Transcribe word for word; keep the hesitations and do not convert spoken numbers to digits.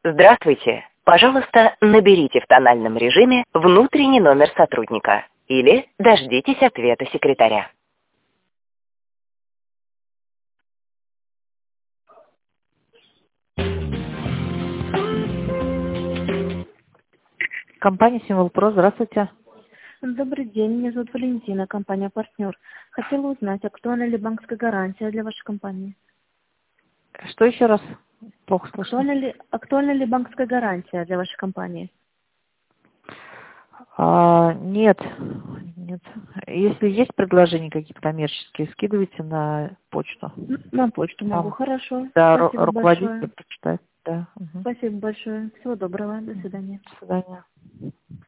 Здравствуйте. Пожалуйста, наберите в тональном режиме внутренний номер сотрудника или дождитесь ответа секретаря. Компания Символ Про, здравствуйте. Добрый день, меня зовут Валентина, компания «Партнер». Хотела узнать, актуальна ли банковская гарантия для вашей компании? Что еще раз? Плохо слышно. Актуальна ли, актуальна ли банковская гарантия для вашей компании? А, нет, нет. Если есть предложения какие-то коммерческие, скидывайте на почту. На почту могу, Там, хорошо. да, ру- Спасибо руководитель большое. прочитает. Да. Угу. Спасибо большое. Всего доброго. До свидания. До свидания.